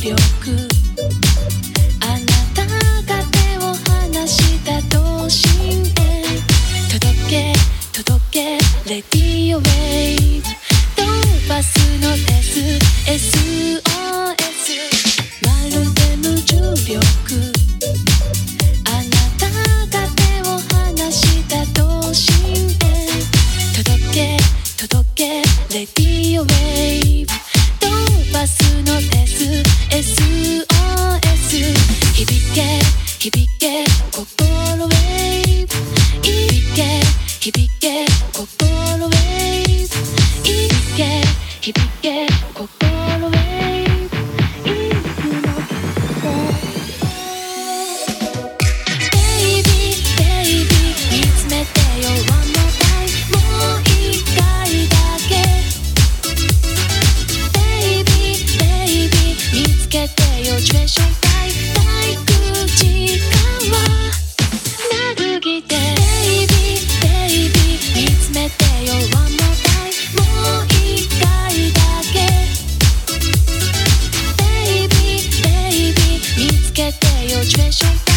力あなたが手を離した同心円届け届けレディオウェイブ飛ばすのです SOS まるで無重力あなたが手を離した同心円届け届けレディオウェイブ飛ばすのです SOS 響け響け心ウェイブ響け響け心ウェイブ響け響け心ウェイブいつもBaby Baby 見つめてよ One more time もう一回だけ Baby Baby 見つけてよ Treasure退屈時間はなぐぎて Baby Baby 見つめてよ One more time もう一回だけ Baby Baby 見つけてよ Treasure